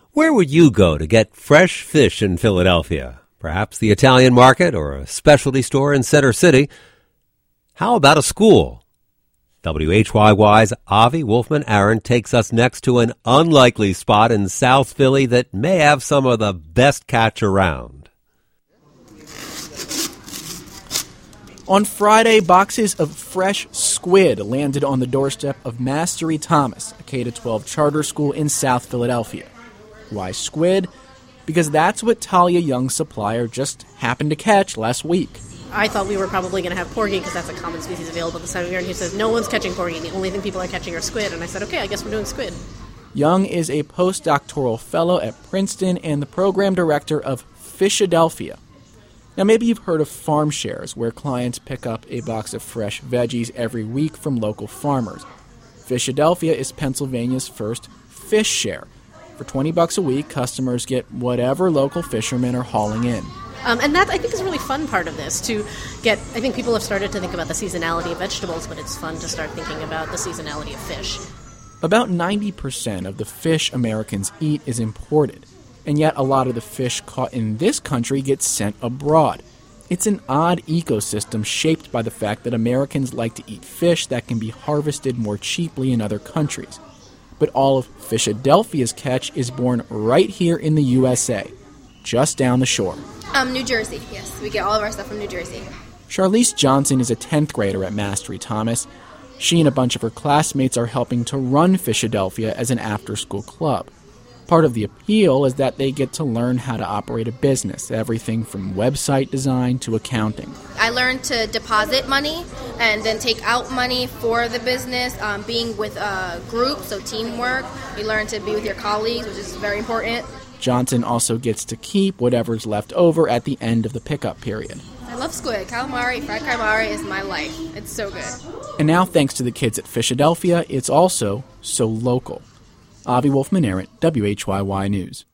Where would you go to get fresh fish in Philadelphia? Perhaps the Italian market or a specialty store in Center City? How about a school? WHYY's Avi Wolfman-Arent takes us next to an unlikely spot in South Philly that may have some of the best catch around. On Friday, boxes of fresh squid landed on the doorstep of Mastery Thomas, a K-12 charter school in South Philadelphia. Why squid? Because that's what Talia Young's supplier just happened to catch last week. I thought we were probably going to have porgy because that's a common species available this time of year. And he says, no one's catching porgy. The only thing people are catching are squid. And I said, okay, I guess we're doing squid. Young is a postdoctoral fellow at Princeton and the program director of Fishadelphia. Now, maybe you've heard of farm shares, where clients pick up a box of fresh veggies every week from local farmers. Fishadelphia is Pennsylvania's first fish share. For $20 a week, customers get whatever local fishermen are hauling in. And that, I think, is a really fun part of this, to get, I think people have started to think about the seasonality of vegetables, but it's fun to start thinking about the seasonality of fish. About 90% of the fish Americans eat is imported, and yet a lot of the fish caught in this country gets sent abroad. It's an odd ecosystem shaped by the fact that Americans like to eat fish that can be harvested more cheaply in other countries. But all of Fishadelphia's catch is born right here in the USA, just down the shore. New Jersey, yes. We get all of our stuff from New Jersey. Charlize Johnson is a 10th grader at Mastery Thomas. She and a bunch of her classmates are helping to run Fishadelphia as an after-school club. Part of the appeal is that they get to learn how to operate a business, everything from website design to accounting. I learned to deposit money and then take out money for the business, being with a group, so teamwork. You learn to be with your colleagues, which is very important. Johnson also gets to keep whatever's left over at the end of the pickup period. I love squid. Calamari, fried calamari is my life. It's so good. And now, thanks to the kids at Fishadelphia, it's also so local. Avi Wolfman-Arent, WHYY News.